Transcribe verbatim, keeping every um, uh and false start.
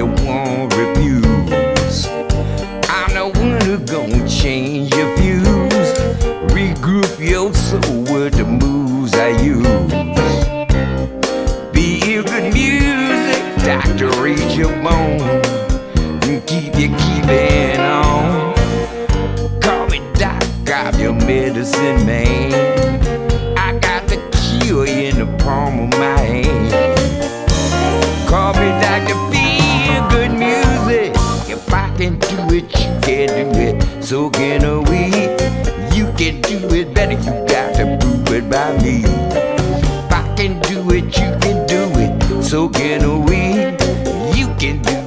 won't refuse. I'm the one who gon' change your views. Regroup your soul with the moves I use. Feel good music, doctor, reach your bone, and keep you keeping on. Call me doc, I'm your medicine man. I got the cure in the palm of my hand. Call me doctor, feel good music. If I can do it, you can do it. So can we. You can do it better, you got to prove it by me. If I can do it, you can do it. So can we.